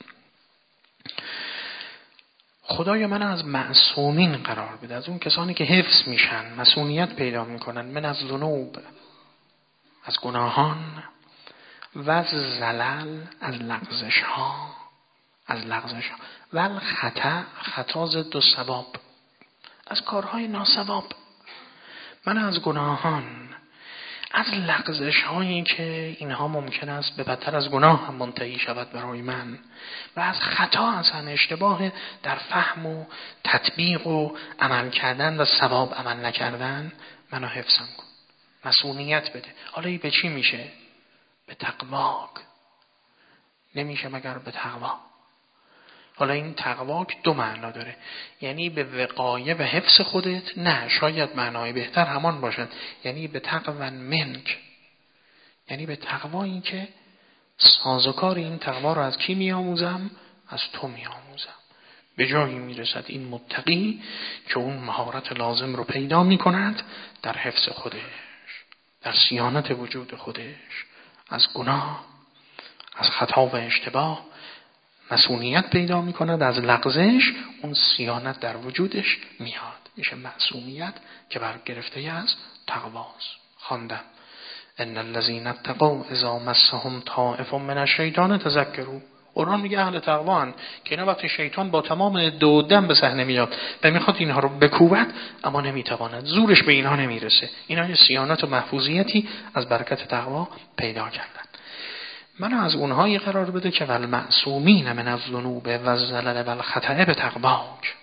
خدایا من از معصومین قرار بده، از اون کسانی که حفظ میشن، مسئولیت پیدا میکنن، من از ذنوب، از گناهان، و از زلل، از لغزش ها، و خطا ضد ثواب، از کارهای ناثواب. من از گناهان، از لغزش هایی که اینها ممکن است به بدتر از گناه هم منتهی شود برای من، و از خطا، از اشتباه در فهم و تطبیق و عمل کردن و ثواب عمل نکردن، منو حفظم کن، مسئولیت بده. حالا این به چی میشه؟ به تقواک. نمیشه مگر به تقوا. حالا این تقواک دو معنا داره، یعنی به وقایه و حفظ خودت، نه شاید معنای بهتر همان باشد، یعنی به تقوا منک، یعنی به تقوایی که سازوکار این تقوا رو از کی میآموزم؟ از تو میآموزم. به جایی میرسد این متقی که اون مهارت لازم رو پیدا میکند در حفظ خودش، در صیانت وجود خودش، از گناه، از خطا و اشتباه مسئولیت پیدا میکند، از لغزش اون صیانت در وجودش میاد، میشه معصومیت که برگرفته از تقواست. خواندم ان الذين اتقوا اذا مسهم طائف من الشیطان تذکروا. قرآن میگه اهل تقوان که اینا وقتی شیطان با تمام دودم به صحنه میاد و میخواد اینها رو بکوبد اما نمیتواند، زورش به اینها نمیرسه. اینا یه صیانت و محفوظیتی از برکت تقوا پیدا کردن. من از اونهایی قرار بده که والمعصومین من الذنوب والزلل والخطأ بتقواک.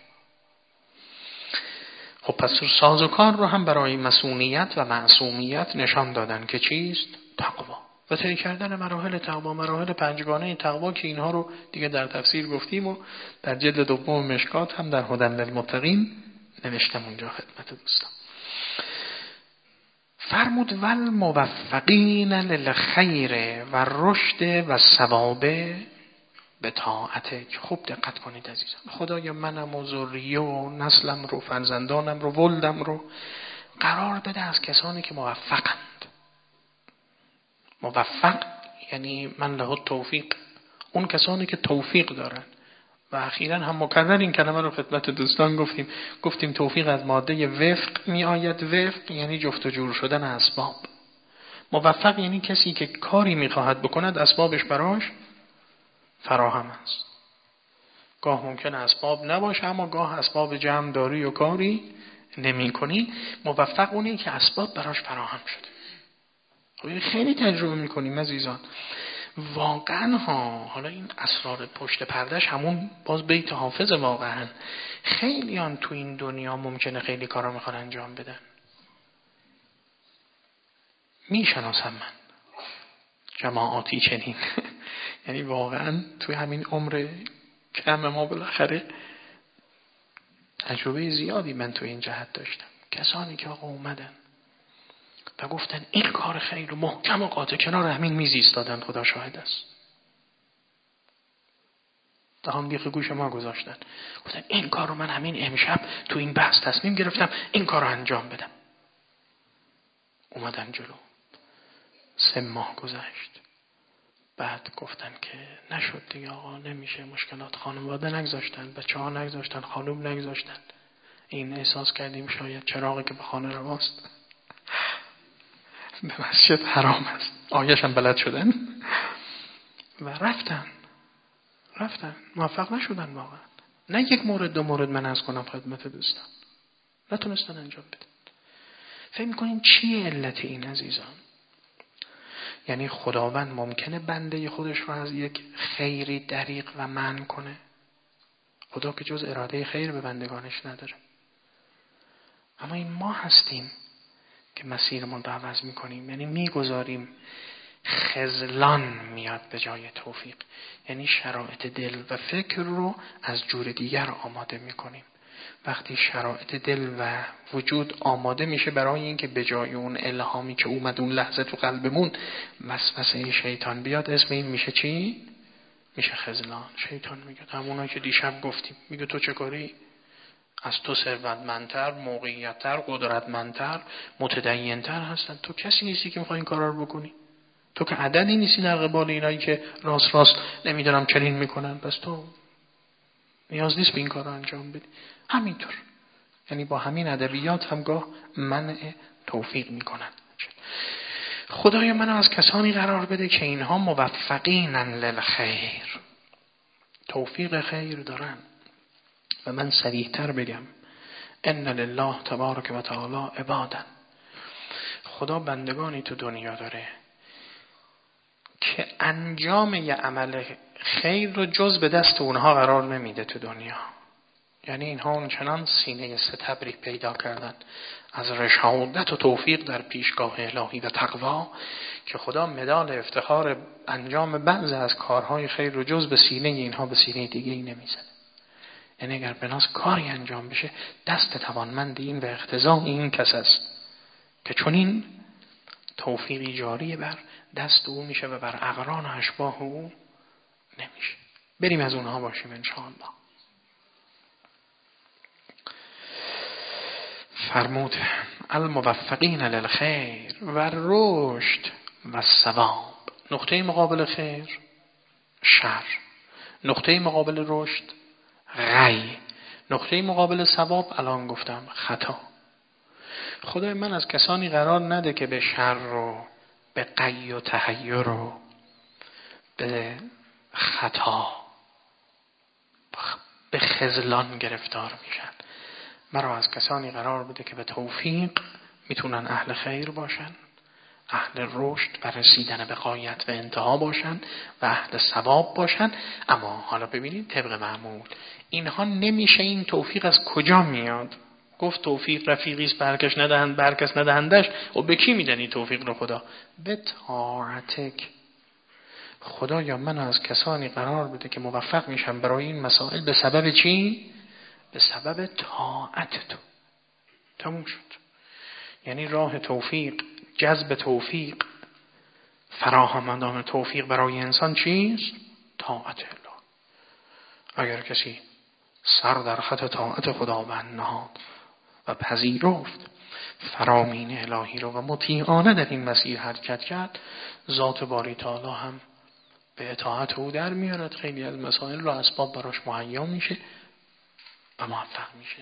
خب پس سازوکار رو هم برای مسئولیت و معصومیت نشان دادن که چیست؟ تقوا. و طی کردن مراحل تقوا، مراحل پنجگانه تقوا که اینها رو دیگه در تفسیر گفتیم و در جلد دوم مشکات هم در هدی للمتقین نوشتم اونجا خدمت دوستان. فرمود والموفقین للخیر و رشد و ثواب به طاعتک. خوب دقت کنید عزیزان. خدایا منم و ذریه و نسلم رو، فرزندانم رو، ولدم رو قرار بده از کسانی که موفقند. موفق یعنی من له توفیق، اون کسانی که توفیق دارن و اخیراً هم مکرر این کلمه رو خدمت دوستان گفتیم توفیق از ماده وفق می آید. وفق یعنی جفت و جور شدن اسباب. موفق یعنی کسی که کاری میخواهد بکند اسبابش براش فراهم است. گاه ممکن اسباب نباشه اما گاه اسباب جمع داری و کاری نمی کنی. موفق اونی که اسباب براش فراهم شده. خب خیلی تجربه میکنیم عزیزان واقعا ها. حالا این اسرار پشت پردهش همون باز بیت حافظ. واقعا خیلیان تو این دنیا ممکنه خیلی کارا میخوان انجام بدن. میشناسم من جماعاتی چنین یعنی واقعا توی همین عمر کم ما بالاخره تجربه زیادی من توی این جهت داشتم. کسانی که آقا اومدن و گفتن این کار خیلی محکم و قاطع کنار همین میز ایستادن. خدا شاهد است. دهان بیخ گوش ما گذاشتن. گفتن این کار رو من همین امشب تو این بحث تصمیم گرفتم این کار رو انجام بدم. اومدن جلو. 3 ماه گذشت. بعد گفتن که نشد دیگه آقا نمیشه. مشکلات خانواده نگذاشتن. بچه‌ها نگذاشتن. خانوم نگذاشتن. این احساس کردیم شاید چراغی که به خانه رواست به مسجد حرام است. آیه‌ش هم بلد شدن و رفتن. موفق نشدن واقعا. نه 1 مورد 2 مورد من عرض کنم خدمت دوستان. نتونستن انجام بدن. فکر می‌کنین چیه علت این عزیزان؟ یعنی خداوند ممکنه بنده خودش رو از یک خیری دریغ و منع کنه؟ خدا که جز اراده خیر به بندگانش نداره. اما این ما هستیم که مسیرمون رو عوض میکنیم. یعنی میگذاریم خذلان میاد به جای توفیق. یعنی شرایط دل و فکر رو از جور دیگر آماده میکنیم. وقتی شرایط دل و وجود آماده میشه برای اینکه به جای اون الهامی که اومد اون لحظه تو قلبمون وسوسه شیطان بیاد، اسم این میشه چی؟ میشه خذلان. شیطان میگه همونایی که دیشب گفتیم، میگه تو چه کاری؟ از تو ثروتمندتر، موقعیت‌تر، قدرتمندتر، متدین‌تر هستن. تو کسی نیستی که میخوای این کارا رو بکنی. تو که عددی نیستی در قبال اینایی که راست نمیدونم چنین میکنن. پس تو نیاز نیست به این کار رو انجام بدی. همینطور. یعنی با همین ادبیات همگاه منع توفیق میکنن. خدای منو از کسانی قرار بده که اینها موفقینن للخیر، توفیق خیر دارن. و من صریح‌تر بگم ان لله تبارک و تعالی عبادا. خدا بندگانی تو دنیا داره که انجام یه عمل خیر رو جز به دست اونها قرار نمیده تو دنیا. یعنی اینها اونچنان سینه ستبری پیدا کردن از رشادت و توفیق در پیشگاه الهی و تقوا که خدا مدال افتخار انجام بعض از کارهای خیر رو جز به سینه اینها به سینه دیگه ای نمیزنه. یعنی اگر بناس کاری انجام بشه دست توانمند این و اقتضا این کس است که چون این توفیقی جاری بر دست او میشه و بر اقران و اشباه او نمیشه. بریم از اونها باشیم انشاءالله. فرمود الموفقین للخیر و رشد و ثواب. نقطه مقابل خیر شر، نقطه مقابل رشد غی، نقطه مقابل ثواب الان گفتم خطا. خدای من از کسانی قرار نده که به شر رو، به غی و تحیر رو، به خطا، به خذلان گرفتار میشن. مرا از کسانی قرار بده که به توفیق میتونن اهل خیر باشن، اهل رشد و رسیدن به غایت و انتها باشن و اهل ثواب باشن. اما حالا ببینید طبق معمول اینها نمیشه. این توفیق از کجا میاد؟ گفت توفیق رفیقیست برکش ندهند برکس ندهندش. و به کی میدنی توفیق رو خدا؟ به طاعتک. خدایا من از کسانی قرار بده که موفق میشن برای این مسائل به سبب چی؟ به سبب طاعت تو. تموم شد. یعنی راه توفیق، جذب توفیق، فراهماندن توفیق برای انسان چیست؟ طاعت الله. اگر کسی سر در خط طاعت خداوند نهاد و پذیرفت فرامین الهی رو و مطیعانه در این مسیر حرکت کرد، ذات باری تعالی هم به اطاعت او در میارد، خیلی از مسائل رو اسباب براش مهیا میشه و موفق میشه.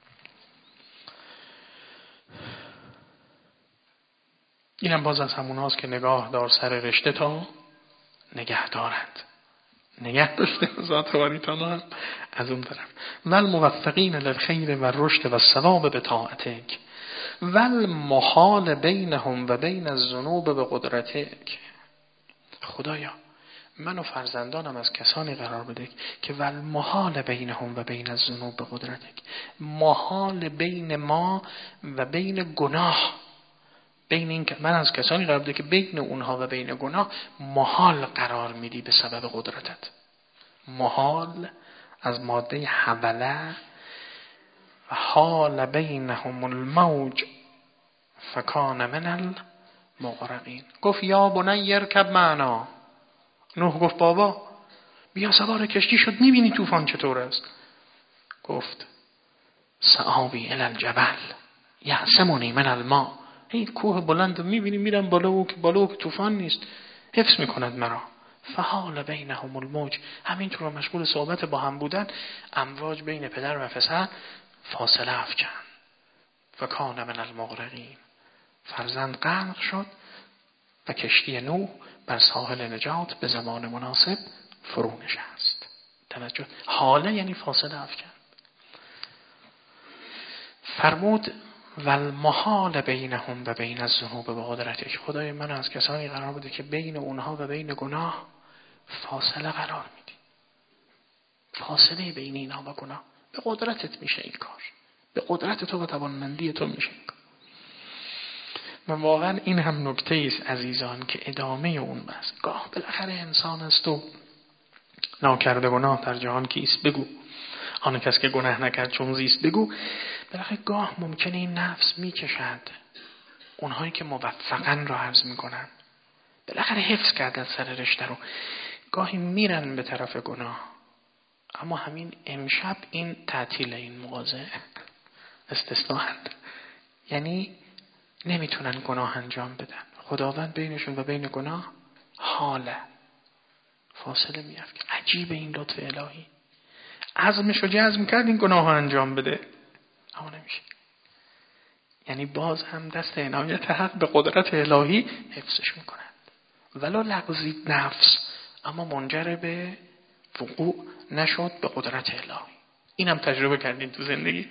اینم باز از همون هاست که نگاه دار سر رشته تا نگه دارد. نگه داشته ذات واریتان هم از اون طرف. ول موفقین للخیر و رشد و ثواب به طاعتک ول محال بینهم و بین الذنوب به قدرتک. خدایا من و فرزندانم از کسانی قرار بده که ول محال بینهم و بین الذنوب به قدرتک، محال بین ما و بین گناه، بین این که من از کسانی قرار بده که بین اونها و بین گناه محال قرار میدی به سبب قدرتت. محال از ماده حوله و حال بینهم الموج فکان من المغرقین. گفت یا بنی ارکب معنا. نوح گفت بابا بیا سوار کشتی شد، میبینی طوفان چطور است؟ گفت سآوی الی الجبل یعصمنی من الماء. این کوه بلند رو میبینی میرم بالا که طوفان نیست، حفظ میکند مرا. فحال بینهم الموج. همینطور مشغول صحبت با هم بودن، امواج بین پدر و پسر فاصله افکن. فکان من المغرقین. فرزند غرق شد و کشتی نوح بر ساحل نجات به زمان مناسب فرو نشست. توجه، حاله یعنی فاصله افکن. فرمود والمحال بینهم و بین الذنوب به قدرتک. خدای من از کسانی قرار بده که بین اونها و بین گناه فاصله قرار میدی. فاصله بین اینا و گناه به قدرتت میشه این کار، به قدرت تو و توانمندی تو میشه این کار. و واقعا این هم نکته است عزیزان که ادامه اون بحث. گاه بالاخره انسان است و ناکرده گناه در جهان کیست بگو، آن کس که گناه نکرد چون زیست بگو. بالاخره گاه ممکنه این نفس میکشد اونهایی که موفقن رو عرض میکنن، بالاخره حفظ کردن سر رشته رو، گاهی میرن به طرف گناه. اما همین امشب این تعطیل این مغازه استثناءند، یعنی نمیتونن گناه انجام بدن. خداوند بینشون و بین گناه حاله فاصله میافکن. عجیب این لطف الهی. عزمشو جزم کرد این گناه ها انجام بده اما نمیشه. یعنی باز هم دست عنایت حق به قدرت الهی حفظش میکنند. ولو لغزید نفس اما منجر به وقوع نشد به قدرت الهی. اینم تجربه کردین تو زندگی.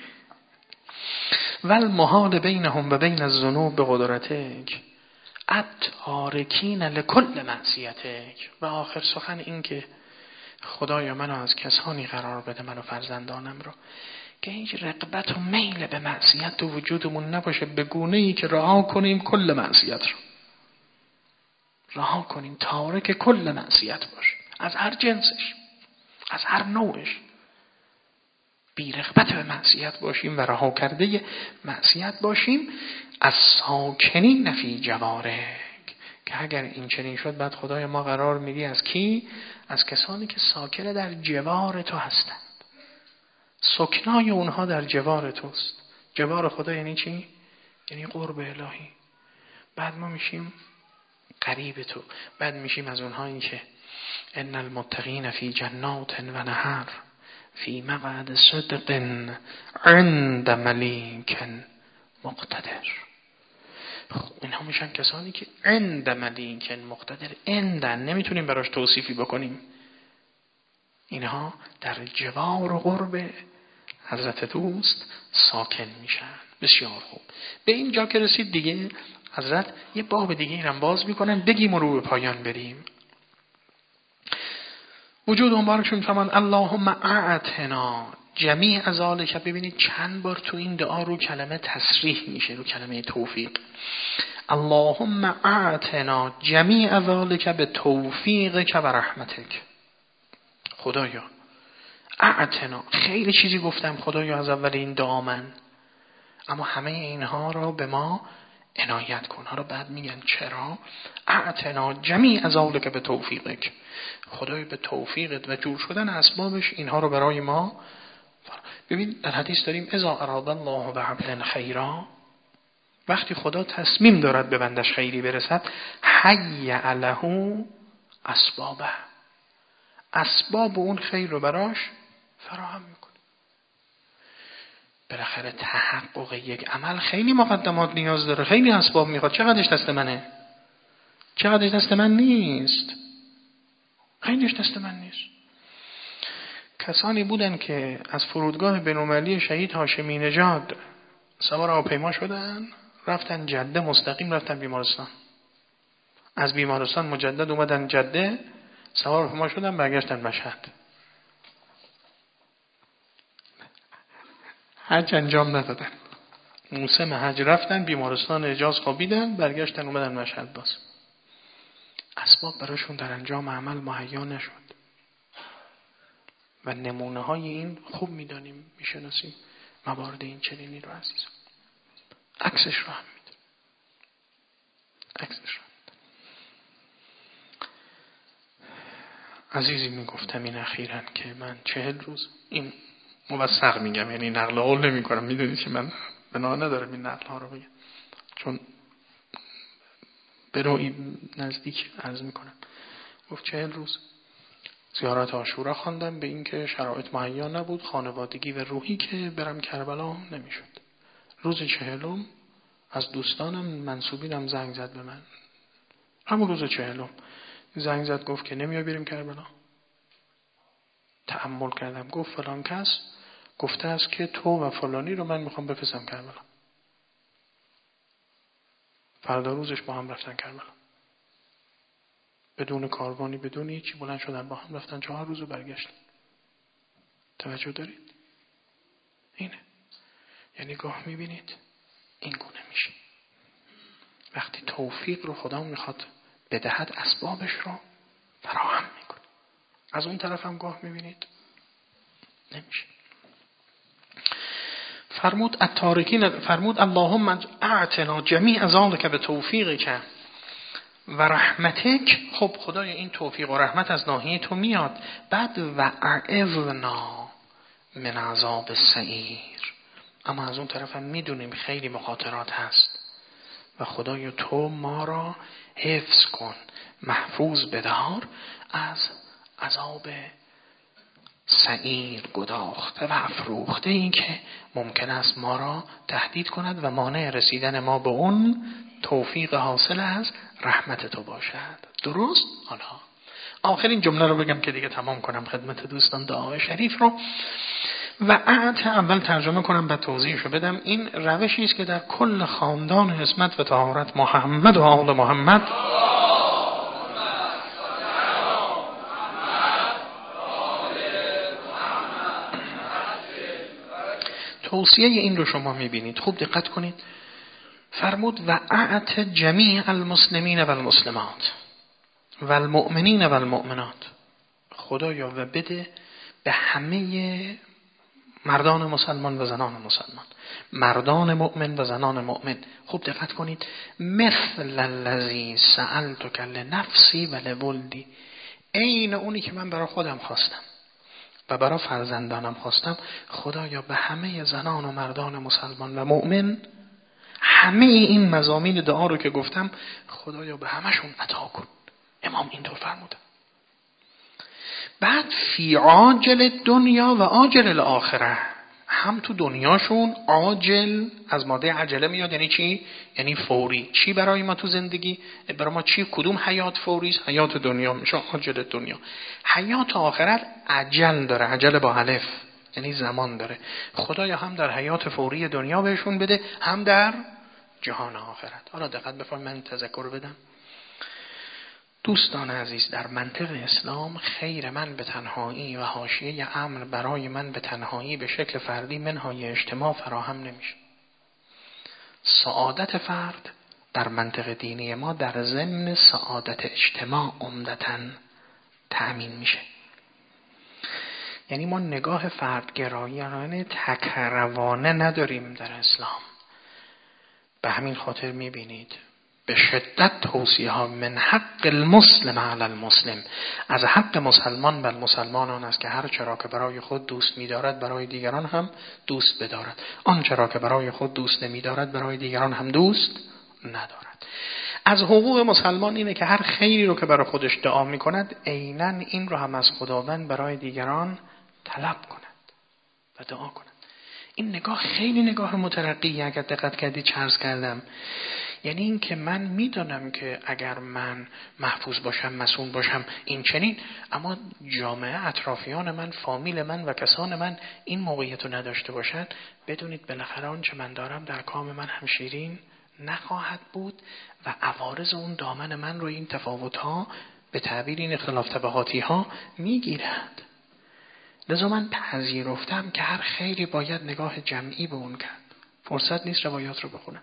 والمحال بینهم و بین الذنوب به قدرتک التارکین لکل معصیتک. و آخر سخن این که خدایا منو از کسانی قرار بده، منو فرزندانم رو، که هیچ رغبت و میل به معصیت تو وجودمون نباشه، به گونه‌ای که رها کنیم کل معصیت رو رها کنیم، تارک کل معصیت باشیم، از هر جنسش، از هر نوعش، بی رغبت به معصیت باشیم و رها کرده معصیت باشیم. از ساکنین فی جوارک. که اگر این چنین شد بعد خدای ما قرار میدی از کی؟ از کسانی که ساکن در جوار تو هستند، سکنای اونها در جوار توست. جوار خدا یعنی چی؟ یعنی قرب الهی. بعد ما میشیم قریب تو، بعد میشیم از اونهایی که ان المتقین فی جنات و نهر فی مقعد صدق عند ملیک مقتدر. اینها میشن کسانی که عند ملیک مقتدر، عندن نمیتونیم براش توصیفی بکنیم، اینها در جوار و قرب حضرت دوست ساکن میشن. بسیار خوب. به اینجا که رسید دیگه حضرت یه باب دیگه اینم باز میکنن، بگیم و رو به پایان بریم. وجود مبارکشون فرمان اللهم اعتنا جمیع ذالک. ببینید چند بار تو این دعا رو کلمه تصریح میشه، رو کلمه توفیق. اللهم اعتنا جمیع ذالک به توفیقک و رحمتک. خدایا اعتنا، خیلی چیزی گفتم خدایا از اول این دعا من، اما همه اینها رو به ما عنایت کن. ها رو بعد میگن چرا؟ اعتنا جمیع ذالک به توفیقک. خدای به توفیقت و جور شدن اسبابش اینها رو برای ما. ببین در حدیث داریم اذا اراد الله بعبد خیرا، وقتی خدا تصمیم دارد به بندش خیری برسد، حی له اسبابه، اسباب اون خیر رو براش فراهم میکنه. بالاخره تحقق یک عمل خیلی مقدمات نیاز داره، خیلی اسباب میخواد. چقدرش دست منه؟ چقدرش دست من نیست؟ خیلیش دست من نیست. کسانی بودن که از فرودگاه بین‌المللی شهید هاشمی نژاد سوار هواپیما شدن، رفتن جده، مستقیم رفتن بیمارستان. از بیمارستان مجدد اومدن جده، سوار هواپیما شدن، برگشتن مشهد. حج انجام ندادن. موسم حج رفتن بیمارستان، اجاز خوابیدن، برگشتن اومدن مشهد. باز اسباب براشون در انجام عمل مهیا نشد. و نمونه های این خوب میدانیم، میشناسیم موارد این چنینی رو عزیز. عکسش رو هم میده. عکسش رو عزیزی میگفتم این اخیراً که من 40 روز، این موثق میگم، یعنی نقل قول نمی کنم، میدونید که من بنا ندارم این نقل ها رو بگم، چون به نوعی نزدیک عرض میکنم. گفت 40 روز زیارت عاشورا خواندم، به این که شرایط مهیا نبود، خانوادگی و روحی، که برم کربلا نمیشد. روز 40 از دوستانم منسوبینم زنگ زد به من، همون روز 40 زنگ زد، گفت که نمیای بریم کربلا. تأمل کردم، گفت فلان کس گفته است که تو و فلانی رو من میخوام بفرستم کربلا. فردا روزش با هم رفتن کربلا، بدون کاروانی، بدون هیچی، بلند شدن با هم رفتن 4 روز و برگشتن. توجه دارید؟ اینه. یعنی گاه میبینید این گونه میشه. وقتی توفیق رو خدا میخواد بدهد، اسبابش رو فراهم میکنه. از اون طرف هم گاه میبینید نمیشه. فرمود التارکین، فرمود اللهم اعطنا جمیع ذلک بتوفیقک و رحمتک. خب خدای این توفیق و رحمت از ناحیه تو میاد. بعد و اعذنا من عذاب السعیر. اما از اون طرف هم میدونیم خیلی مخاطرات هست و خدای تو ما را حفظ کن، محفوظ بدار از عذاب سعیر، گداخته و افروخته، این که ممکن است ما را تهدید کند و مانع رسیدن ما به اون توفیق حاصل از رحمت تو باشد. درست؟ حالا آخرین جمله رو بگم که دیگه تمام کنم خدمت دوستان دعای شریف رو. و اول ترجمه کنم بعد توضیحش رو بدم. این روشی است که در کل خاندان عصمت و طهارت محمد و آل محمد توصیه این رو شما میبینید. خوب دقت کنید. فرمود و اعط جمیع المسلمین و المسلمات و المؤمنین و المؤمنات. خدایا و بده به همه مردان مسلمان و زنان مسلمان، مردان مؤمن و زنان مؤمن. خوب دقت کنید. مثل الذی سألتک لنفسی و لولدی. این اونی که من برای خودم خواستم و برای فرزندانم خواستم، خدایا به همه زنان و مردان مسلمان و مؤمن همه این مضامین دعا رو که گفتم خدایا به همشون عطا کن. امام اینطور فرموده. بعد فی عاجل دنیا و عاجل الاخره، هم تو دنیاشون عاجل از ماده عجله میاد. یعنی چی؟ یعنی فوری. چی برای ما تو زندگی؟ برای ما چی؟ کدوم حیات فوری است؟ حیات دنیا میشه عاجل دنیا. حیات آخرت عجل داره، عجل با الف، یعنی زمان داره. خدایا هم در حیات فوری دنیا بهشون بده، هم در جهان آخرت. حالا دقت بفرمایید، من تذکر بدم. دوستان عزیز، در منطق اسلام خیر من به تنهایی و حاشیه امر برای من به تنهایی به شکل فردی منهای اجتماع فراهم نمیشه. سعادت فرد در منطق دینی ما در ضمن سعادت اجتماع عمدتاً تأمین میشه. یعنی ما نگاه فردگرایانه تکروانه نداریم در اسلام. به همین خاطر میبینید به شدت توصیه ها من حق المسلم علی المسلم، از حق مسلمان بر مسلمانان است که هر چرا که برای خود دوست می‌دارد برای دیگران هم دوست بدارد، آن چرا که برای خود دوست نمی‌دارد برای دیگران هم دوست ندارد. از حقوق مسلمان اینه که هر خیری رو که برای خودش دعا میکند عیناً این رو هم از خداوند برای دیگران طلب کند و دعا کند. این نگاه خیلی نگاه مترقیه. اگر دقت کردید چه عرض کردم، یعنی این که من میدونم که اگر من محفوظ باشم، مسئول باشم، این چنین، اما جامعه اطرافیان من، فامیل من و کسان من این موقعیت رو نداشته باشند، بدونید بالاخره آنچه من دارم در کام من هم شیرین نخواهد بود و عوارض اون دامن من رو این تفاوت‌ها به تعبیر این اختلاف طبقاتی ها میگیرد. لذا من پذیرفتم که هر خیری باید نگاه جمعی به اون کرد. فرصت نیست روایات رو بخونم،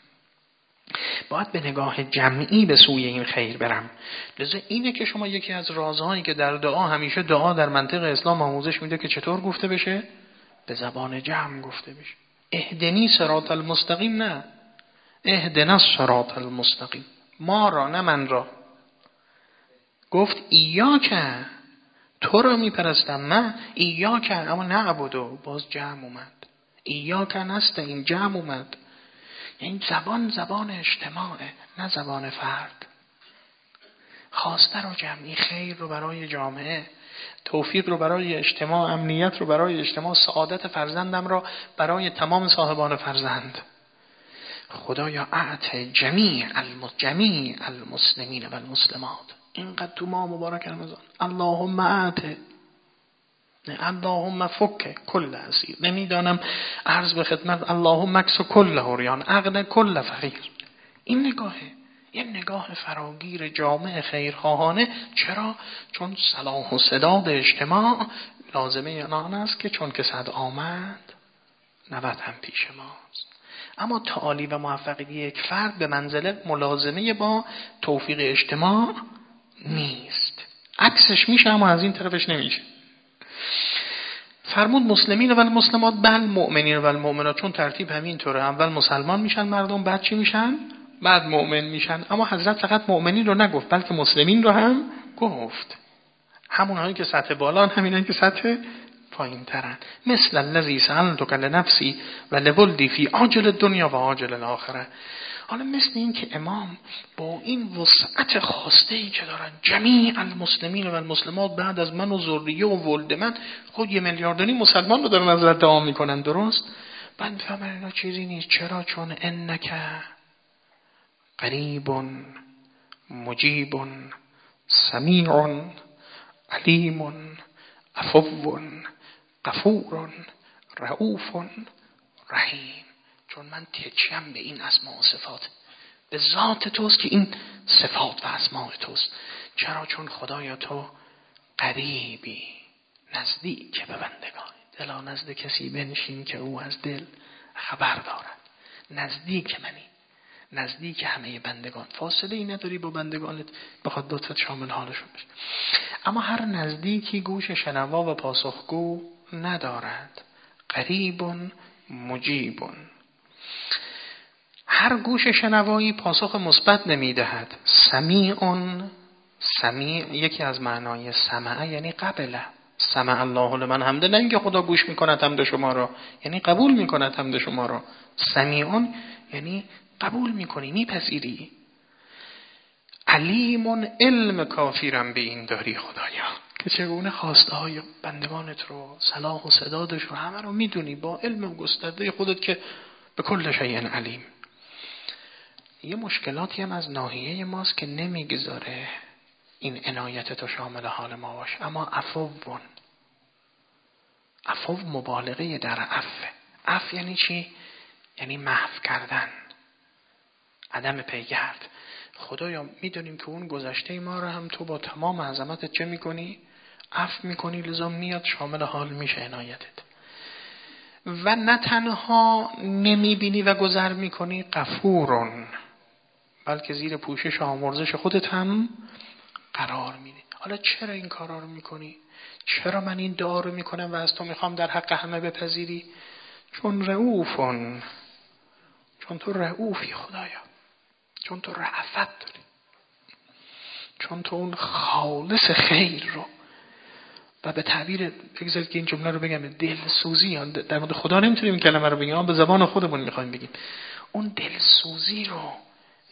باید به نگاه جمعی به سوی این خیر برم. لذا اینه که شما یکی از رازهایی که در دعا، همیشه دعا در منطق اسلام آموزش میده که چطور گفته بشه؟ به زبان جمع گفته بشه. اهدنی صراط المستقیم، نه اهدنا الصراط المستقیم، ما را نه من را. گفت ایاک، تو را میپرستم، من ایاک اما نعبدو، باز جمع اومد. ایاک نستعین، جمع اومد. یعنی زبان اجتماعه، نه زبان فرد. خواسته رو جمعی، خیر رو برای جامعه، توفیق رو برای اجتماع، امنیت رو برای اجتماع، سعادت فرزندم رو برای تمام صاحبان فرزند. خدایا اعط جمیع المسلمین و المسلمات. اینقدر تو ماه مبارک رمضان اللهم اعط، اللهم فک کل اسیر، نمیدانم عرض به خدمت اللهم اکس کل حریان، اغن کل فقیر. این نگاهه، یه نگاه فراگیر جامع خیرخواهانه. چرا؟ چون صلاح و سداد اجتماع لازمه آن است که چون که صد آمد 90 هم پیش ماست. اما تعالی و موفقیت یک فرد به منزله ملازمه با توفیق اجتماع نیست. عکسش میشه اما از این طرفش نمیشه. فرمود مسلمین و المسلمات، بل مؤمنین و المؤمنات، چون ترتیب همین طوره. اول مسلمان میشن مردم، بعد چی میشن؟ بعد مؤمن میشن. اما حضرت فقط مؤمنین رو نگفت، بلکه مسلمین رو هم گفت. همونهایی که سطح بالان، همینایی که سطح پایین ترن. مثل الذی سألتک لنفسی و لولدی فی عاجل الدنیا و عاجل الاخره. حالا مثل این که امام با این وسعت خواسته ای که دارن جمیع المسلمین و المسلمات بعد از من و ذریه و ولد من، خود 1.5 میلیارد مسلمان رو دارن از دعا میکنن، درست؟ بعد میفهمن اینا چیزی نیست. چرا؟ چون انک قریب مجیب سمیع علیم عفو غفور رؤوف رحیم. چون من تکیم به این اسماء و صفات، به ذات توست که این صفات و اسماء توست. چرا؟ چون خدایا تو قریبی، نزدیک به بندگان. دلا نزد کسی بنشین که او از دل خبر دارد. نزدیک منی، نزدیک همه بندگان. فاصله ای نداری با بندگانت بخواد لطفت شامل حالشون بشه. اما هر نزدیکی گوش شنوا و پاسخگو ندارد. قریب مجیب. هر گوش شنوایی پاسخ مثبت نمیدهد. سمیع، سمیع یکی از معنای سمع یعنی قبله. سمع الله لمن حمده، نه اینکه خدا گوش میکند حمد شما را، یعنی قبول میکند حمد شما را. سمیع یعنی قبول میکنی، میپذیری. علیم، علم کافیرم به این داری خدایا که چگونه خواسته های بندگانت رو، صلاح و سدادش رو همه رو میدونی، با علم گسترده خودت که به کل شیء علیم. یه مشکلاتی هم از ناحیه ماست که نمیگذاره این عنایت تو شامل حال ما باشه. اما عفو مبالغه در عفو. عفو یعنی چی؟ یعنی محو کردن، عدم پیگرد. خدایا میدونیم که اون گذشته ما رو هم تو با تمام عظمتت چه میکنی؟ عفو میکنی. لذا میاد شامل حال میشه عنایتت. و نه تنها نمیبینی و گذر میکنی، غفورون، بلکه زیر پوشش آمرزش خودت هم قرار میدی. حالا چرا این کارا رو میکنی؟ چرا من این دعا رو میکنم و از تو میخوام در حق همه بپذیری؟ چون رؤوفون، چون تو رؤوفی خدایا، چون تو رأفت داری، چون تو اون خالص خیر رو، و به تعبیر بگذارید که این جمله رو بگم، دلسوزی، در مورد خدا نمیتونیم این کلمه رو بگیم، به زبان خودمون میخوایم بگیم، اون دلسوزی رو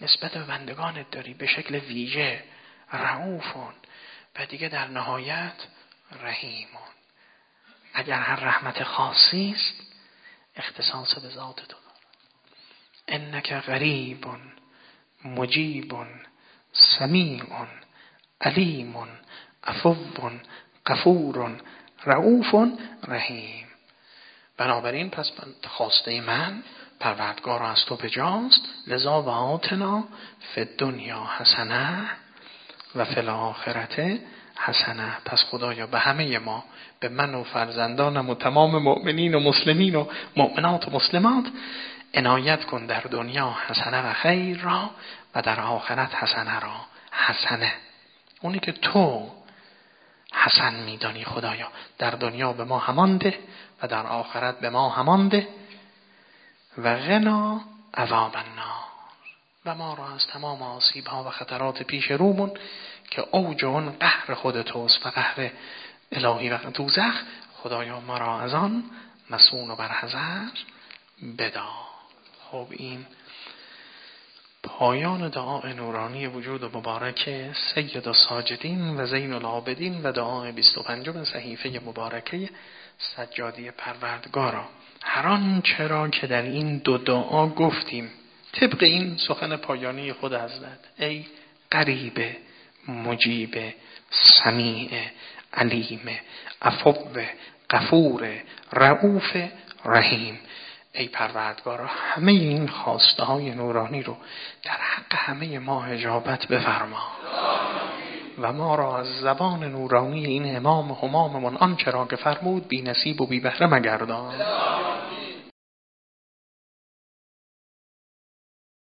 نسبت به بندگانت داری به شکل ویژه، رؤوفون، و دیگه در نهایت رحیمون. اگر هر رحمت خاصی است اختصاص به ذات تو داره. انک قریب مجیب سمیع علیم عفو غفور رؤوف رحیم. بنابراین پس خواسته من پروردگار از تو بجاست، لذا و آتنا فی الدنیا حسنه و فی الاخرته حسنه. پس خدایا به همه ما، به من و فرزندانم و تمام مؤمنین و مسلمین و مؤمنات و مسلمات عنایت کن در دنیا حسنه و خیر را و در آخرت حسنه را. حسنه اونی که تو حسن میدانی خدایا، در دنیا به ما همان ده و در آخرت به ما همان ده. و غنا عذاب النار، و ما را از تمام آسیب ها و خطرات پیش رومون که اوج اون قهر خود توست و قهر الهی و دوزخ، خدایا ما را از آن مصون و برحذر بدار. خب این پایان دعای نورانی وجود مبارک سید الساجدین و زین العابدین و دعای 25 صحیفه مبارکه سجادی پروردگارا. هر آنچه را که در این دو دعا گفتیم طبق این سخن پایانی خود حضرت، ای قریب مجیب سمیع علیم عفو غفور رؤوف رحیم، ای پروردگارا همه این خواسته های نورانی رو در حق همه ما اجابت بفرما و ما را از زبان نورانی این امام هماممون آنچه را که فرمود بی نصیب و بی بهره مگردان.